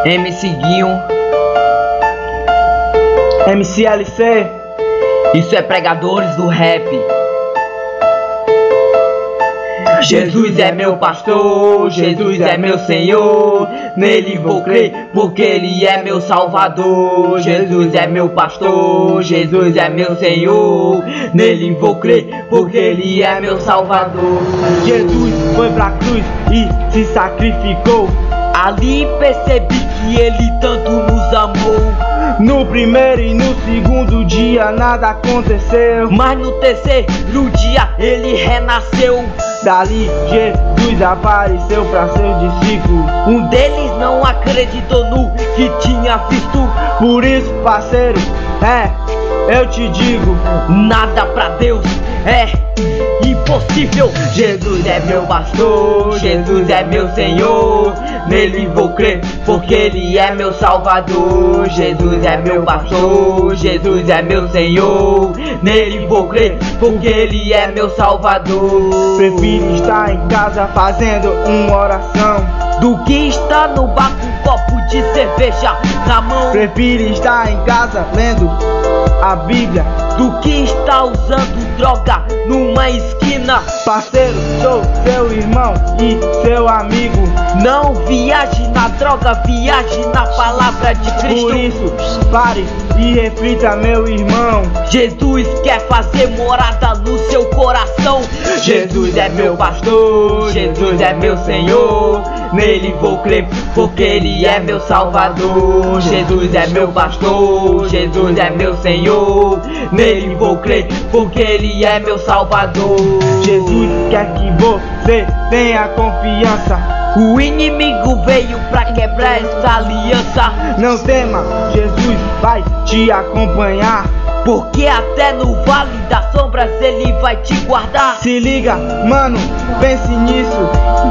MC Guinho, MC LC, isso é pregadores do rap. Jesus é meu pastor, Jesus é meu Senhor, nele vou crer porque ele é meu salvador. Jesus é meu pastor, Jesus é meu Senhor, nele vou crer porque ele é meu salvador. Jesus foi pra cruz e se sacrificou. Ali percebi que ele tanto nos amou. No primeiro e no segundo dia nada aconteceu, mas no terceiro dia ele renasceu. Dali Jesus apareceu para seus discípulos. Um deles não acreditou no que tinha visto. Por isso, parceiro, eu te digo, nada pra Deus é impossível. Jesus é meu pastor, Jesus é meu Senhor, nele vou crer porque ele é meu salvador. Jesus é meu pastor, Jesus é meu Senhor, nele vou crer porque ele é meu salvador. Prefiro estar em casa fazendo uma oração do que estar no bar com um copo de cerveja na mão. Prefiro estar em casa lendo a Bíblia do que estar usando droga numa esquina. Parceiro, sou seu irmão e seu amigo. Não viaje na droga, viaje na palavra de Cristo. Por isso, pare e reflita, meu irmão. Jesus quer fazer morada no seu coração. Jesus é meu pastor, Jesus é meu Senhor, nele vou crer porque ele é meu salvador. Jesus é meu pastor, Jesus é meu Senhor, nele vou crer porque ele é meu salvador. Jesus quer que você tenha confiança. O inimigo veio pra quebrar essa aliança. Não tema, Jesus vai te acompanhar, porque até no vale das sombras ele vai te guardar. Se liga, mano, pense nisso.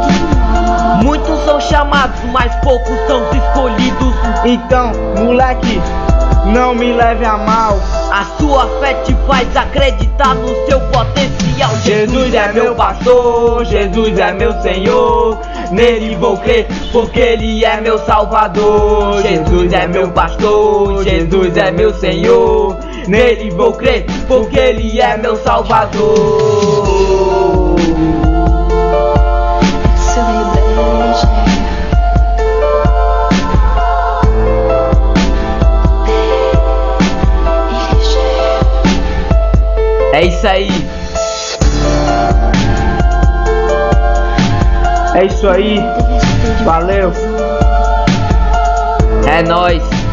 Muitos são chamados, mas poucos são escolhidos. Então, moleque, não me leve a mal. A sua fé te faz acreditar no seu potencial. Jesus é meu pastor, Jesus é meu Senhor, nele vou crer porque ele é meu salvador. Jesus é meu pastor, Jesus é meu Senhor, nele vou crer porque ele é meu salvador. É isso aí. É isso aí. Valeu. É nóis.